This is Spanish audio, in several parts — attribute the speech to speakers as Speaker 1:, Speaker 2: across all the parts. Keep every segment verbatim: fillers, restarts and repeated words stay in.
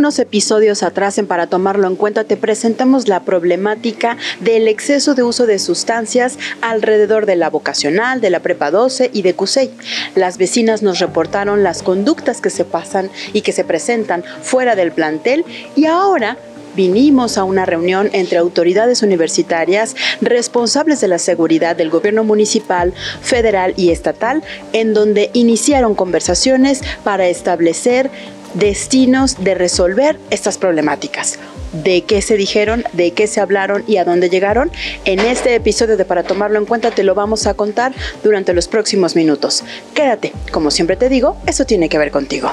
Speaker 1: unos episodios atrás en Para Tomarlo en Cuenta te presentamos la problemática del exceso de uso de sustancias alrededor de la vocacional, de la prepa doce y de CUSEI. Las vecinas nos reportaron las conductas que se pasan y que se presentan fuera del plantel y ahora vinimos a una reunión entre autoridades universitarias responsables de la seguridad del gobierno municipal, federal y estatal, en donde iniciaron conversaciones para establecer destinos de resolver estas problemáticas. ¿De qué se dijeron, de qué se hablaron y a dónde llegaron? En este episodio de Para Tomarlo en Cuenta te lo vamos a contar durante los próximos minutos. Quédate, como siempre te digo, eso tiene que ver contigo.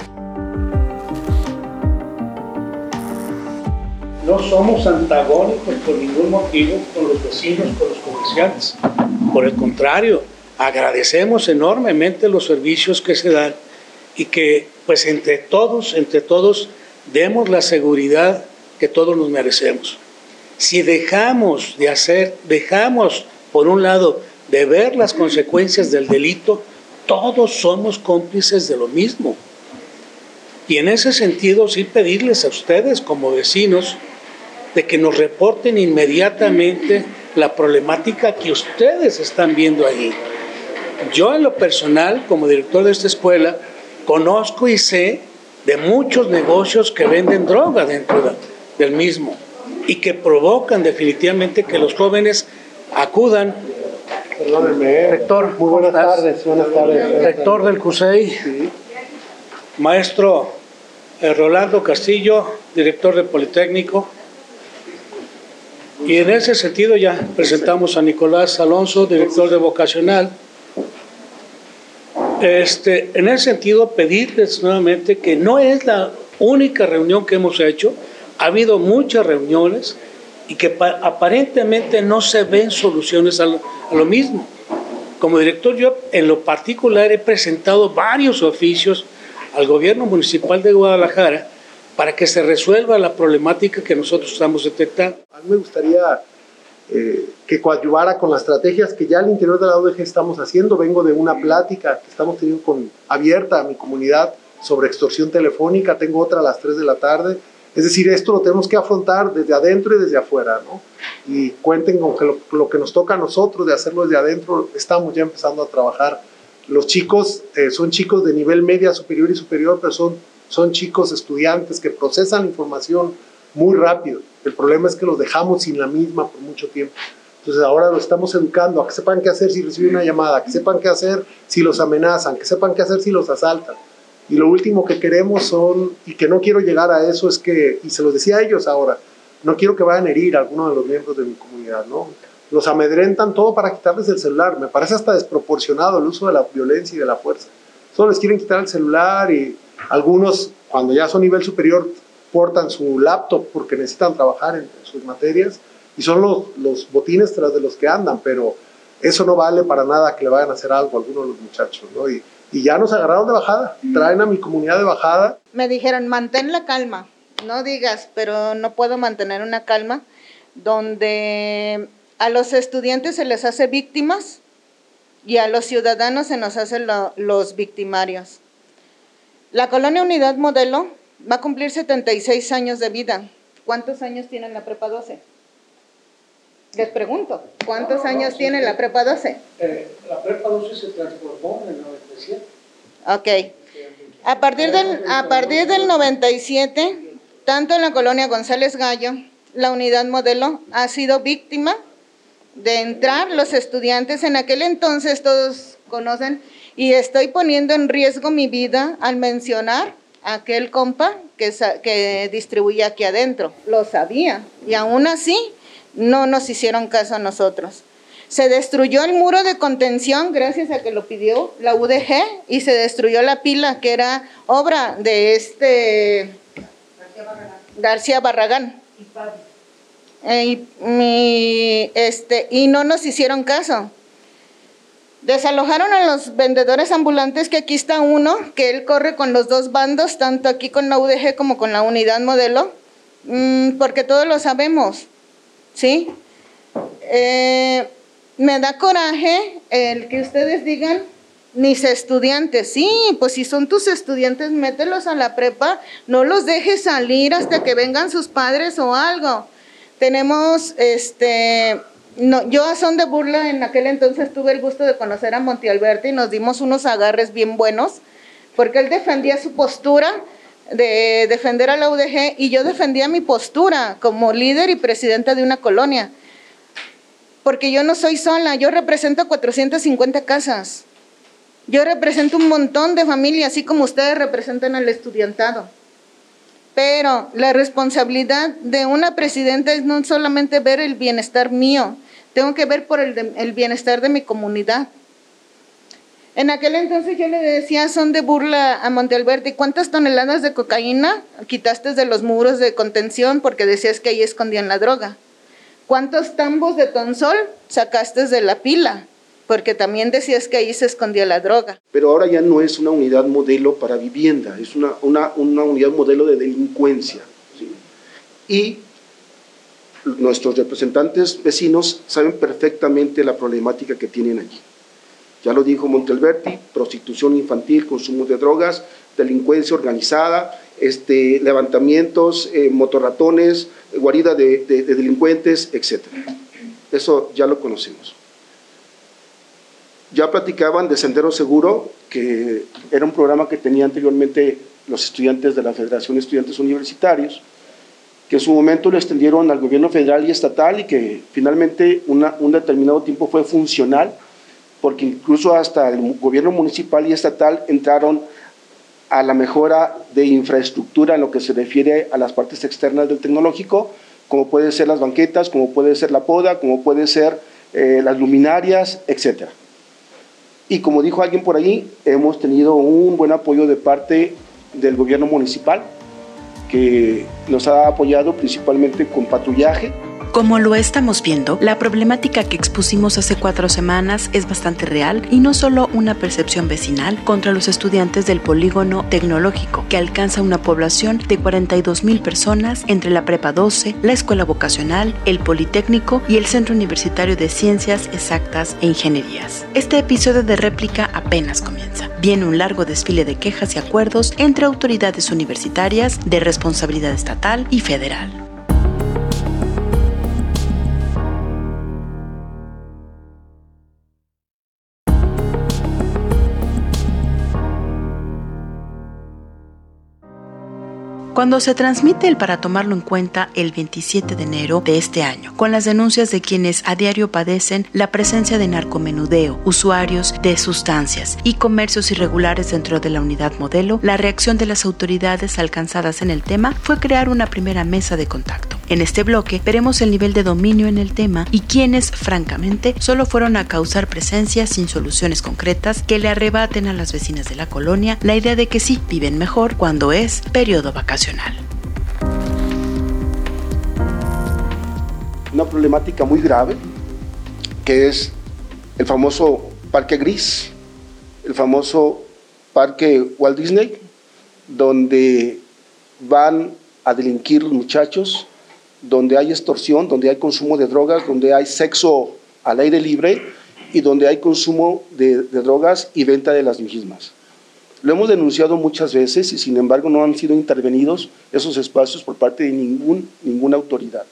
Speaker 2: No somos antagónicos por ningún motivo con los vecinos, con los comerciantes. Por el contrario, agradecemos enormemente los servicios que se dan y que, pues, entre todos, entre todos, demos la seguridad que todos nos merecemos. Si dejamos de hacer, dejamos, por un lado, de ver las consecuencias del delito, todos somos cómplices de lo mismo. Y en ese sentido, sí pedirles a ustedes, como vecinos, de que nos reporten inmediatamente la problemática que ustedes están viendo ahí. Yo, en lo personal, como director de esta escuela, conozco y sé de muchos negocios que venden droga dentro de, del mismo y que provocan definitivamente que los jóvenes acudan.
Speaker 3: Perdónenme,
Speaker 2: rector,
Speaker 3: muy buenas tardes, buenas tardes.
Speaker 2: Rector del CUSEI, sí. Maestro eh, Rolando Castillo, director del Politécnico. Y en ese sentido ya presentamos a Nicolás Alonso, director de Vocacional. Este, en ese sentido, pedirles nuevamente que no es la única reunión que hemos hecho, ha habido muchas reuniones y que aparentemente no se ven soluciones a lo, a lo mismo. Como director, yo en lo particular he presentado varios oficios al gobierno municipal de Guadalajara para que se resuelva la problemática que nosotros estamos detectando.
Speaker 3: A mí me gustaría eh, que coadyuvara con las estrategias que ya al interior de la U D G estamos haciendo. Vengo de una plática que estamos teniendo con, abierta a mi comunidad sobre extorsión telefónica. Tengo otra a las tres de la tarde. Es decir, esto lo tenemos que afrontar desde adentro y desde afuera, ¿no? Y cuenten con que lo, lo que nos toca a nosotros de hacerlo desde adentro, estamos ya empezando a trabajar. Los chicos eh, son chicos de nivel media, superior y superior, pero son, son chicos estudiantes que procesan información muy rápido. El problema es que los dejamos sin la misma por mucho tiempo. Entonces ahora los estamos educando a que sepan qué hacer si reciben una llamada, que sepan qué hacer si los amenazan, que sepan qué hacer si los asaltan. Y lo último que queremos son, y que no quiero llegar a eso, es que, y se los decía a ellos ahora, no quiero que vayan a herir a alguno de los miembros de mi comunidad, ¿no? Los amedrentan todo para quitarles el celular. Me parece hasta desproporcionado el uso de la violencia y de la fuerza. Solo les quieren quitar el celular y algunos, cuando ya son nivel superior, portan su laptop porque necesitan trabajar en sus materias y son los, los botines tras de los que andan, pero eso no vale para nada que le vayan a hacer algo a alguno de los muchachos, ¿no? Y, y ya nos agarraron de bajada, traen a mi comunidad de bajada.
Speaker 4: Me dijeron, mantén la calma, no digas, pero no puedo mantener una calma donde a los estudiantes se les hace víctimas y a los ciudadanos se nos hacen lo, los victimarios. La Colonia Unidad Modelo va a cumplir setenta y seis años de vida. ¿Cuántos años tiene la prepa doce? Les pregunto, ¿cuántos no, no, años no, tiene sí, la prepa doce?
Speaker 2: Eh, la prepa doce se transformó en el noventa y siete.
Speaker 4: Ok. A partir del, a partir del noventa y siete, tanto en la Colonia González Gallo, la Unidad Modelo ha sido víctima de entrar los estudiantes. En aquel entonces todos conocen, y estoy poniendo en riesgo mi vida al mencionar a aquel compa que, que distribuía aquí adentro. Lo sabía, y aún así no nos hicieron caso a nosotros. Se destruyó el muro de contención gracias a que lo pidió la U D G y se destruyó la pila que era obra de este García Barragán. García Barragán. Y, y, este, y no nos hicieron caso. Desalojaron a los vendedores ambulantes, que aquí está uno, que él corre con los dos bandos, tanto aquí con la U D G como con la Unidad Modelo, mmm, porque todos lo sabemos, ¿sí? Eh, me da coraje el que ustedes digan Mis estudiantes, sí, pues si son tus estudiantes, mételos a la prepa, no los dejes salir hasta que vengan sus padres o algo. Tenemos, este, no, yo a son de burla en aquel entonces tuve el gusto de conocer a Monte Alberti y nos dimos unos agarres bien buenos, porque él defendía su postura de defender a la U D G y yo defendía mi postura como líder y presidenta de una colonia, porque yo no soy sola, yo represento cuatrocientas cincuenta casas. Yo represento un montón de familias, así como ustedes representan al estudiantado. Pero la responsabilidad de una presidenta es no solamente ver el bienestar mío, tengo que ver por el, de, el bienestar de mi comunidad. En aquel entonces yo le decía son de burla a Monte Alberti, ¿cuántas toneladas de cocaína quitaste de los muros de contención porque decías que ahí escondían la droga? ¿Cuántos tambos de Tonsol sacaste de la pila? Porque también decías que ahí se escondía la droga.
Speaker 5: Pero ahora ya no es una unidad modelo para vivienda, es una, una, una unidad modelo de delincuencia, ¿sí? Y nuestros representantes vecinos saben perfectamente la problemática que tienen allí. Ya lo dijo Monte Alberti, prostitución infantil, consumo de drogas, delincuencia organizada, este, levantamientos, eh, motorratones, guarida de, de, de delincuentes, etcétera. Eso ya lo conocemos. Ya platicaban de Sendero Seguro, que era un programa que tenía anteriormente los estudiantes de la Federación de Estudiantes Universitarios, que en su momento lo extendieron al gobierno federal y estatal y que finalmente una, un determinado tiempo fue funcional, porque incluso hasta el gobierno municipal y estatal entraron a la mejora de infraestructura en lo que se refiere a las partes externas del tecnológico, como puede ser las banquetas, como puede ser la poda, como puede ser eh, las luminarias, etcétera. Y como dijo alguien por ahí, hemos tenido un buen apoyo de parte del gobierno municipal, que nos ha apoyado principalmente con patrullaje.
Speaker 1: Como lo estamos viendo, la problemática que expusimos hace cuatro semanas es bastante real y no solo una percepción vecinal contra los estudiantes del polígono tecnológico, que alcanza una población de cuarenta y dos mil personas entre la Prepa doce, la Escuela Vocacional, el Politécnico y el Centro Universitario de Ciencias Exactas e Ingenierías. Este episodio de réplica apenas comienza. Viene un largo desfile de quejas y acuerdos entre autoridades universitarias de responsabilidad estatal y federal. Cuando se transmite el Para Tomarlo en Cuenta el veintisiete de enero de este año, con las denuncias de quienes a diario padecen la presencia de narcomenudeo, usuarios de sustancias y comercios irregulares dentro de la unidad modelo, la reacción de las autoridades alcanzadas en el tema fue crear una primera mesa de contacto. En este bloque veremos el nivel de dominio en el tema y quienes, francamente, solo fueron a causar presencia sin soluciones concretas que le arrebaten a las vecinas de la colonia la idea de que sí viven mejor cuando es periodo vacacional.
Speaker 5: Una problemática muy grave, que es el famoso Parque Gris, el famoso Parque Walt Disney, donde van a delinquir los muchachos, donde hay extorsión, donde hay consumo de drogas, donde hay sexo al aire libre y donde hay consumo de, de drogas y venta de las mismas. Lo hemos denunciado muchas veces y sin embargo no han sido intervenidos esos espacios por parte de ningún, ninguna autoridad.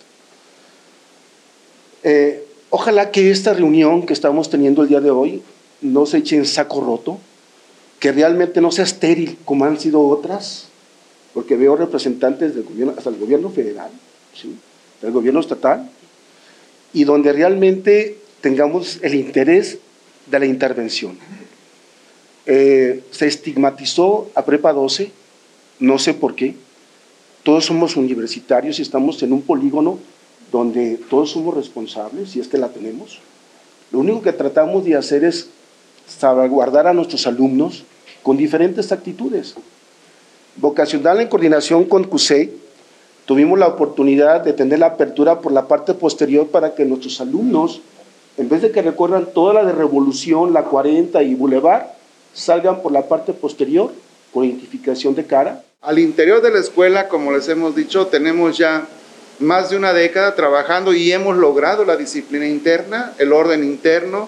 Speaker 5: Eh, ojalá que esta reunión que estamos teniendo el día de hoy no se eche en saco roto, que realmente no sea estéril como han sido otras, porque veo representantes del gobierno, hasta el gobierno federal, ¿sí?, del gobierno estatal, y donde realmente tengamos el interés de la intervención. Eh, se estigmatizó a Prepa doce, no sé por qué. Todos somos universitarios y estamos en un polígono donde todos somos responsables, si es que la tenemos. Lo único que tratamos de hacer es salvaguardar a nuestros alumnos con diferentes actitudes. Vocacional, en coordinación con C U S E I, tuvimos la oportunidad de tener la apertura por la parte posterior para que nuestros alumnos, en vez de que recorran toda la de Revolución, la cuarenta y Boulevard, salgan por la parte posterior, con identificación de cara.
Speaker 6: Al interior de la escuela, como les hemos dicho, tenemos ya más de una década trabajando y hemos logrado la disciplina interna, el orden interno,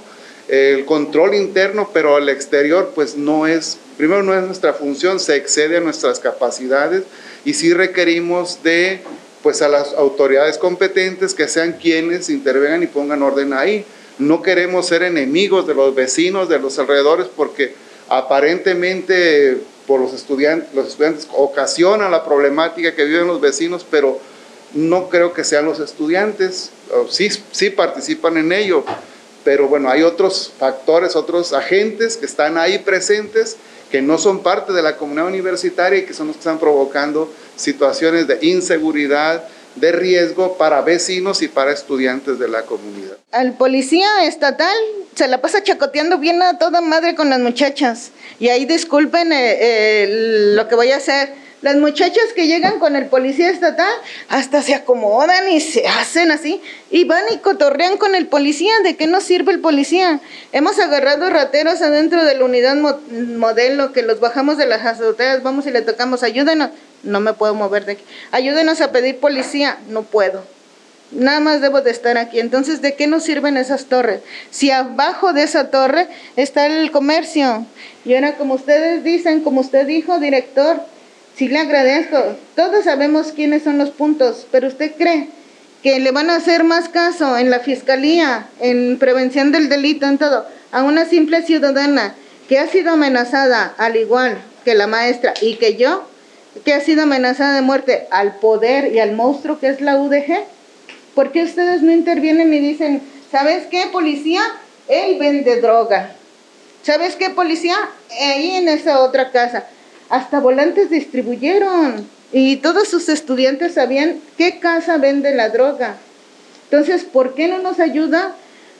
Speaker 6: el control interno, pero al exterior pues no es, primero no es nuestra función, se excede a nuestras capacidades y sí requerimos de pues a las autoridades competentes que sean quienes intervengan y pongan orden ahí. No queremos ser enemigos de los vecinos, de los alrededores, porque aparentemente por los estudiantes, los estudiantes ocasionan la problemática que viven los vecinos, pero no creo que sean los estudiantes, sí, sí participan en ello, pero bueno, hay otros factores, otros agentes que están ahí presentes, que no son parte de la comunidad universitaria y que son los que están provocando situaciones de inseguridad, de riesgo para vecinos y para estudiantes de la comunidad.
Speaker 4: Al policía estatal se la pasa chacoteando bien a toda madre con las muchachas. Y ahí disculpen eh, eh, lo que voy a hacer. Las muchachas que llegan con el policía estatal hasta se acomodan y se hacen así y van y cotorrean con el policía. ¿De qué nos sirve el policía? Hemos agarrado rateros adentro de la unidad mo modelo que los bajamos de las azoteas, vamos y le tocamos, ayúdenos. No me puedo mover de aquí. Ayúdenos a pedir policía. No puedo. Nada más debo de estar aquí. Entonces, ¿de qué nos sirven esas torres? Si abajo de esa torre está el comercio. Y ahora, como ustedes dicen, como usted dijo, director, sí le agradezco. Todos sabemos quiénes son los puntos, pero ¿usted cree que le van a hacer más caso en la fiscalía, en prevención del delito, en todo, a una simple ciudadana que ha sido amenazada, al igual que la maestra y que yo, que ha sido amenazada de muerte, al poder y al monstruo que es la U D G? ¿Por qué ustedes no intervienen y dicen, ¿sabes qué, policía? Él vende droga. ¿Sabes qué, policía? Ahí en esa otra casa. Hasta volantes distribuyeron y todos sus estudiantes sabían qué casa vende la droga. Entonces, ¿por qué no nos ayuda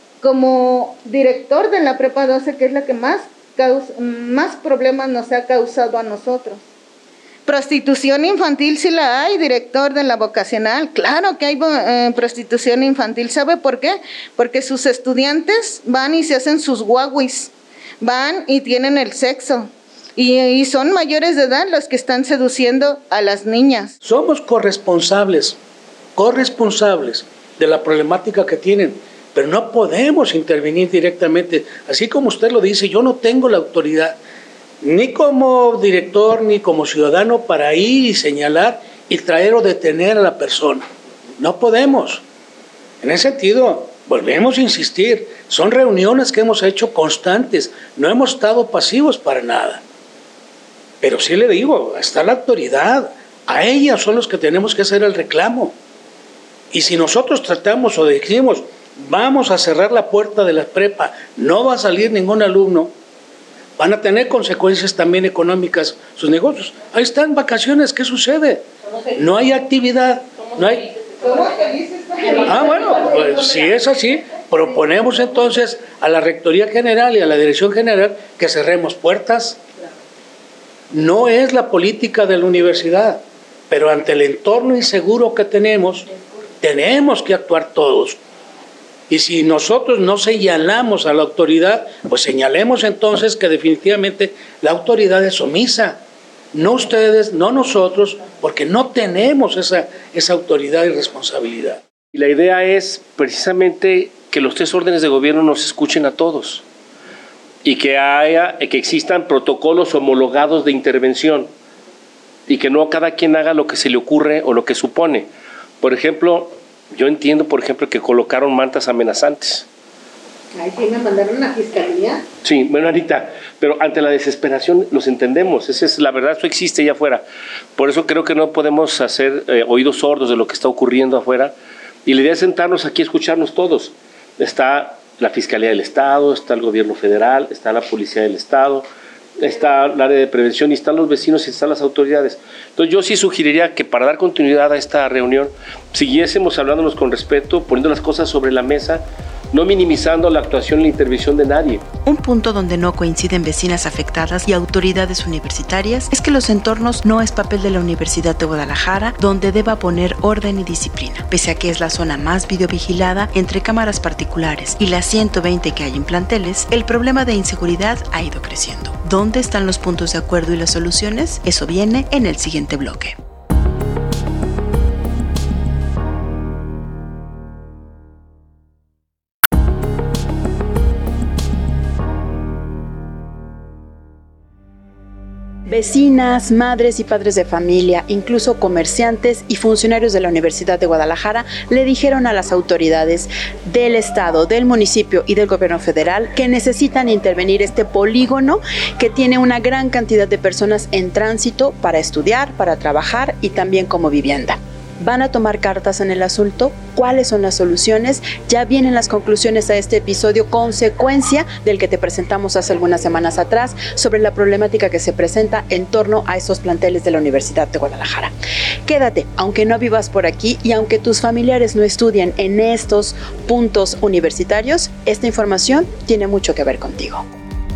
Speaker 4: como director de la prepa doce, que es la que más, causa, más problemas nos ha causado a nosotros? Prostitución infantil sí la hay, director de la vocacional. Claro que hay eh, prostitución infantil. ¿Sabe por qué? Porque sus estudiantes van y se hacen sus guaguis, van y tienen el sexo. Y, y son mayores de edad los que están seduciendo a las niñas.
Speaker 2: Somos corresponsables, corresponsables de la problemática que tienen, pero no podemos intervenir directamente. Así como usted lo dice, yo no tengo la autoridad, ni como director, ni como ciudadano, para ir y señalar y traer o detener a la persona. No podemos. En ese sentido, volvemos a insistir, son reuniones que hemos hecho constantes, no hemos estado pasivos para nada. Pero sí le digo, está la autoridad, a ellas son los que tenemos que hacer el reclamo. Y si nosotros tratamos o decimos, vamos a cerrar la puerta de la prepa, no va a salir ningún alumno, van a tener consecuencias también económicas sus negocios. Ahí están vacaciones, ¿qué sucede? No hay actividad, no hay... Ah, bueno, pues si es así, proponemos entonces a la Rectoría General y a la Dirección General que cerremos puertas. No es la política de la universidad, pero ante el entorno inseguro que tenemos, tenemos que actuar todos. Y si nosotros no señalamos a la autoridad, pues señalemos entonces que definitivamente la autoridad es omisa. No ustedes, no nosotros, porque no tenemos esa, esa autoridad y responsabilidad.
Speaker 7: Y la idea es precisamente que los tres órdenes de gobierno nos escuchen a todos y que haya, que existan protocolos homologados de intervención y que no cada quien haga lo que se le ocurre o lo que supone. Por ejemplo, yo entiendo, por ejemplo, que colocaron mantas amenazantes.
Speaker 4: Ay, sí, me mandaron a la fiscalía.
Speaker 7: Sí, bueno, Anita, pero ante la desesperación los entendemos, esa es la verdad, eso existe allá afuera. Por eso creo que no podemos hacer eh, oídos sordos de lo que está ocurriendo afuera. Y la idea es sentarnos aquí a escucharnos todos. Está la Fiscalía del Estado, está el Gobierno Federal, está la Policía del Estado, está el área de prevención y están los vecinos y están las autoridades. Entonces yo sí sugeriría que para dar continuidad a esta reunión siguiésemos hablándonos con respeto, poniendo las cosas sobre la mesa, no minimizando la actuación y la intervención de nadie.
Speaker 1: Un punto donde no coinciden vecinas afectadas y autoridades universitarias es que los entornos no es papel de la Universidad de Guadalajara, donde deba poner orden y disciplina. Pese a que es la zona más videovigilada entre cámaras particulares y las ciento veinte que hay en planteles, el problema de inseguridad ha ido creciendo. ¿Dónde están los puntos de acuerdo y las soluciones? Eso viene en el siguiente bloque. Vecinas, madres y padres de familia, incluso comerciantes y funcionarios de la Universidad de Guadalajara le dijeron a las autoridades del estado, del municipio y del gobierno federal que necesitan intervenir este polígono que tiene una gran cantidad de personas en tránsito para estudiar, para trabajar y también como vivienda. ¿Van a tomar cartas en el asunto? ¿Cuáles son las soluciones? Ya vienen las conclusiones a este episodio, consecuencia del que te presentamos hace algunas semanas atrás sobre la problemática que se presenta en torno a estos planteles de la Universidad de Guadalajara. Quédate, aunque no vivas por aquí y aunque tus familiares no estudien en estos puntos universitarios, esta información tiene mucho que ver contigo.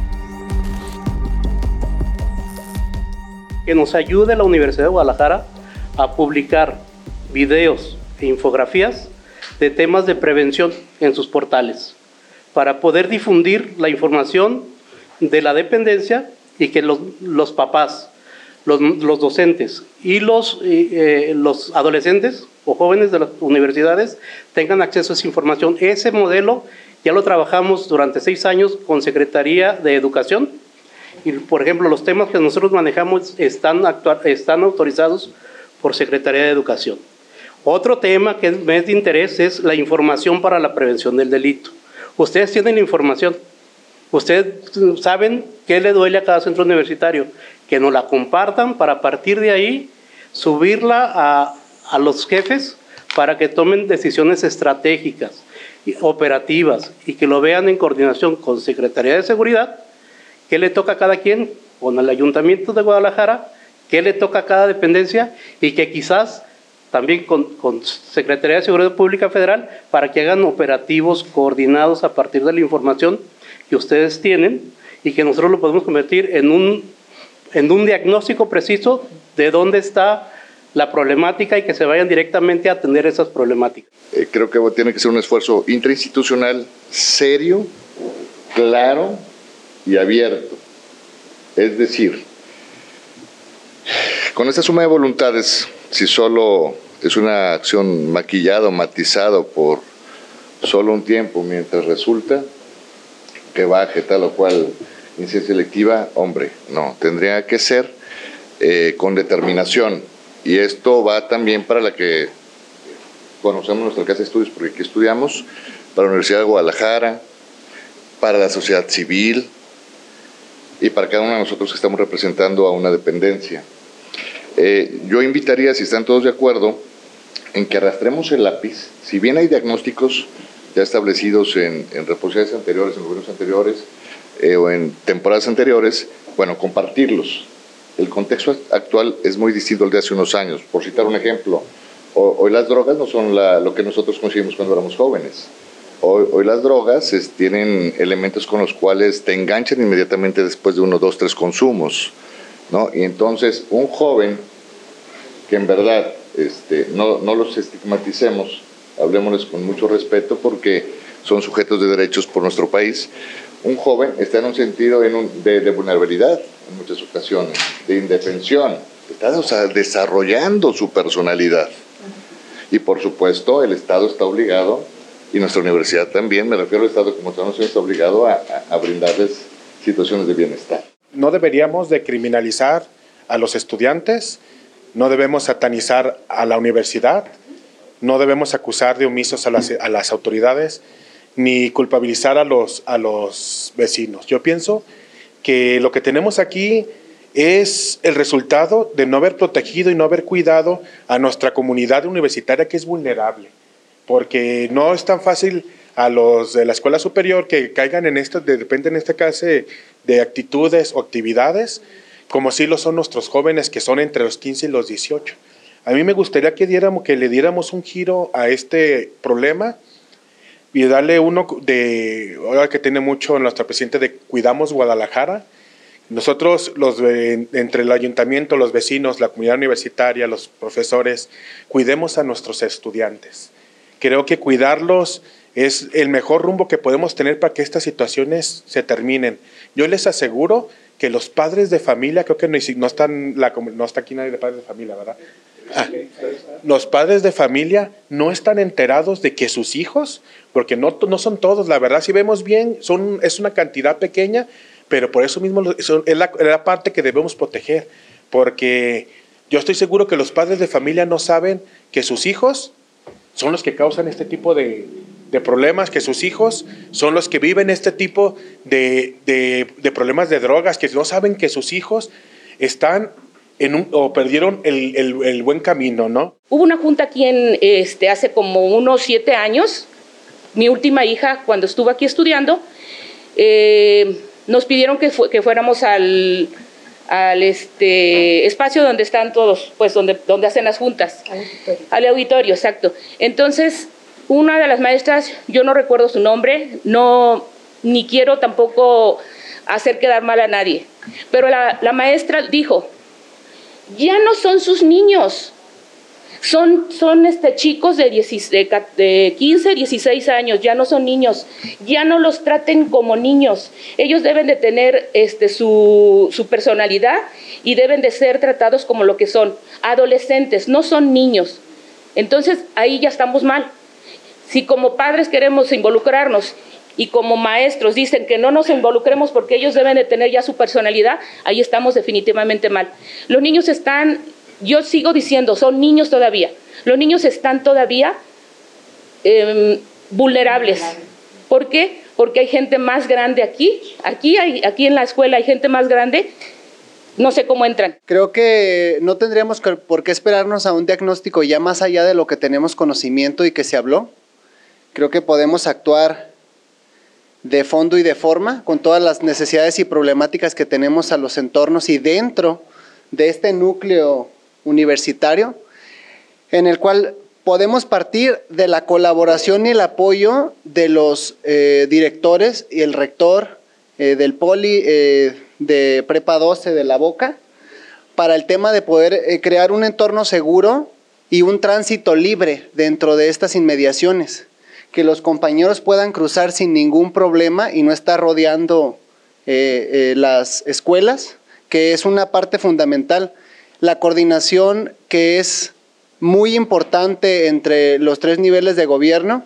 Speaker 8: Que nos ayude la Universidad de Guadalajara a publicar videos e infografías de temas de prevención en sus portales para poder difundir la información de la dependencia y que los, los papás, los, los docentes y los, eh, los adolescentes o jóvenes de las universidades tengan acceso a esa información. Ese modelo ya lo trabajamos durante seis años con Secretaría de Educación y, por ejemplo, los temas que nosotros manejamos están, actual, están autorizados por Secretaría de Educación. Otro tema que es de interés es la información para la prevención del delito. Ustedes tienen información, ustedes saben qué le duele a cada centro universitario, que nos la compartan para a partir de ahí subirla a, a los jefes para que tomen decisiones estratégicas, operativas y que lo vean en coordinación con Secretaría de Seguridad, qué le toca a cada quien, con el Ayuntamiento de Guadalajara, qué le toca a cada dependencia y que quizás también con, con Secretaría de Seguridad Pública Federal para que hagan operativos coordinados a partir de la información que ustedes tienen y que nosotros lo podemos convertir en un, en un diagnóstico preciso de dónde está la problemática y que se vayan directamente a atender esas problemáticas.
Speaker 9: Eh, creo que tiene que ser un esfuerzo interinstitucional serio, claro y abierto. Es decir, con esta suma de voluntades, si solo es una acción maquillada o matizada por solo un tiempo, mientras resulta que baje tal o cual incidencia selectiva, hombre, no, tendría que ser eh, con determinación. Y esto va también para la que conocemos nuestra casa de estudios, porque aquí estudiamos, para la Universidad de Guadalajara, para la sociedad civil y para cada uno de nosotros que estamos representando a una dependencia. Eh, yo invitaría, si están todos de acuerdo, en que arrastremos el lápiz. Si bien hay diagnósticos ya establecidos en, en reposiciones anteriores, en gobiernos anteriores eh, o en temporadas anteriores, bueno, compartirlos. El contexto actual es muy distinto al de hace unos años. Por citar un ejemplo, hoy las drogas no son la, lo que nosotros conseguimos cuando éramos jóvenes. Hoy, hoy las drogas es, tienen elementos con los cuales te enganchan inmediatamente después de uno, dos, tres consumos, ¿no? Y entonces un joven que en verdad este, no, no los estigmaticemos, hablemosles con mucho respeto porque son sujetos de derechos por nuestro país. Un joven está en un sentido en un, de, de vulnerabilidad en muchas ocasiones, de indefensión, está o sea, desarrollando su personalidad. Y por supuesto el Estado está obligado, y nuestra universidad también, me refiero al Estado como tal, está obligado a, a, a brindarles situaciones de bienestar.
Speaker 10: No deberíamos de criminalizar a los estudiantes, no debemos satanizar a la universidad, no debemos acusar de omisos a las, a las autoridades, ni culpabilizar a los, a los vecinos. Yo pienso que lo que tenemos aquí es el resultado de no haber protegido y no haber cuidado a nuestra comunidad universitaria que es vulnerable, porque no es tan fácil a los de la escuela superior que caigan en esto, de repente en esta clase de actitudes o actividades, como sí lo son nuestros jóvenes que son entre los quince y los dieciocho. A mí me gustaría que, diéramos, que le diéramos un giro a este problema y darle uno de, ahora que tiene mucho nuestra presidenta de Cuidamos Guadalajara. Nosotros, los de, entre el ayuntamiento, los vecinos, la comunidad universitaria, los profesores, cuidemos a nuestros estudiantes. Creo que cuidarlos es el mejor rumbo que podemos tener para que estas situaciones se terminen. Yo les aseguro que los padres de familia, creo que no, no, están la, no está aquí nadie de padres de familia, ¿verdad? Ah, los padres de familia no están enterados de que sus hijos, porque no, no son todos, la verdad, si vemos bien, son, es una cantidad pequeña, pero por eso mismo eso es, la, es la parte que debemos proteger, porque yo estoy seguro que los padres de familia no saben que sus hijos son los que causan este tipo de, de problemas, que sus hijos son los que viven este tipo de, de, de problemas de drogas, que no saben que sus hijos están en un, o perdieron el, el, el buen camino, ¿no?
Speaker 11: Hubo una junta aquí en, este, hace como unos siete años, mi última hija, cuando estuvo aquí estudiando, eh, nos pidieron que, fu que fuéramos al, al este, espacio donde están todos, pues donde, donde hacen las juntas. Auditorio. Al auditorio, exacto. Entonces, una de las maestras, yo no recuerdo su nombre, no, ni quiero tampoco hacer quedar mal a nadie, pero la, la maestra dijo, ya no son sus niños, son, son este, chicos de, diez, de, de quince, dieciséis años, ya no son niños, ya no los traten como niños, ellos deben de tener este, su, su personalidad y deben de ser tratados como lo que son, adolescentes, no son niños. Entonces ahí ya estamos mal. Si como padres queremos involucrarnos y como maestros dicen que no nos involucremos porque ellos deben de tener ya su personalidad, ahí estamos definitivamente mal. Los niños están, yo sigo diciendo, son niños todavía. Los niños están todavía eh, vulnerables. ¿Por qué? Porque hay gente más grande aquí. Aquí, hay, aquí en la escuela hay gente más grande. No sé cómo entran.
Speaker 12: Creo que no tendríamos por qué esperarnos a un diagnóstico ya más allá de lo que tenemos conocimiento y que se habló. Creo que podemos actuar de fondo y de forma con todas las necesidades y problemáticas que tenemos a los entornos y dentro de este núcleo universitario, en el cual podemos partir de la colaboración y el apoyo de los eh, directores y el rector eh, del Poli eh, de Prepa doce de La Boca, para el tema de poder eh, crear un entorno seguro y un tránsito libre dentro de estas inmediaciones, que los compañeros puedan cruzar sin ningún problema y no estar rodeando eh, eh, las escuelas, que es una parte fundamental. La coordinación que es muy importante entre los tres niveles de gobierno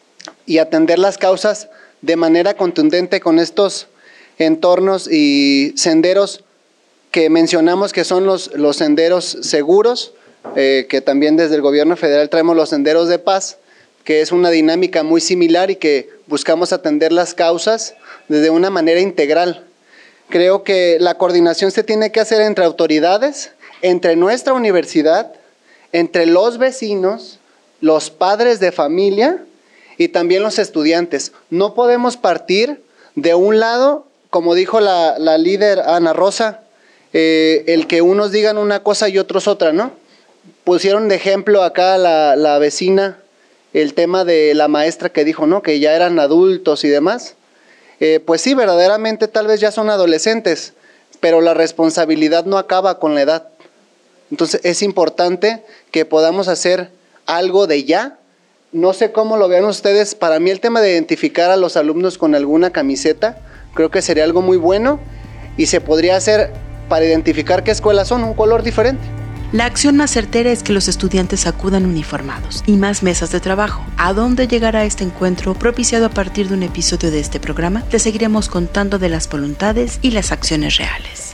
Speaker 12: y atender las causas de manera contundente con estos entornos y senderos que mencionamos que son los, los senderos seguros, eh, que también desde el gobierno federal traemos los senderos de paz, que es una dinámica muy similar y que buscamos atender las causas desde una manera integral. Creo que la coordinación se tiene que hacer entre autoridades, entre nuestra universidad, entre los vecinos, los padres de familia y también los estudiantes. No podemos partir de un lado, como dijo la, la líder Ana Rosa, eh, el que unos digan una cosa y otros otra, ¿no? Pusieron de ejemplo acá la, la vecina el tema de la maestra que dijo, ¿no?, que ya eran adultos y demás. Eh, pues sí, verdaderamente tal vez ya son adolescentes, pero la responsabilidad no acaba con la edad. Entonces es importante que podamos hacer algo de ya. No sé cómo lo vean ustedes, para mí el tema de identificar a los alumnos con alguna camiseta, creo que sería algo muy bueno y se podría hacer para identificar qué escuelas son, un color diferente.
Speaker 1: La acción más certera es que los estudiantes acudan uniformados y más mesas de trabajo. ¿A dónde llegará este encuentro propiciado a partir de un episodio de este programa? Te seguiremos contando de las voluntades y las acciones reales.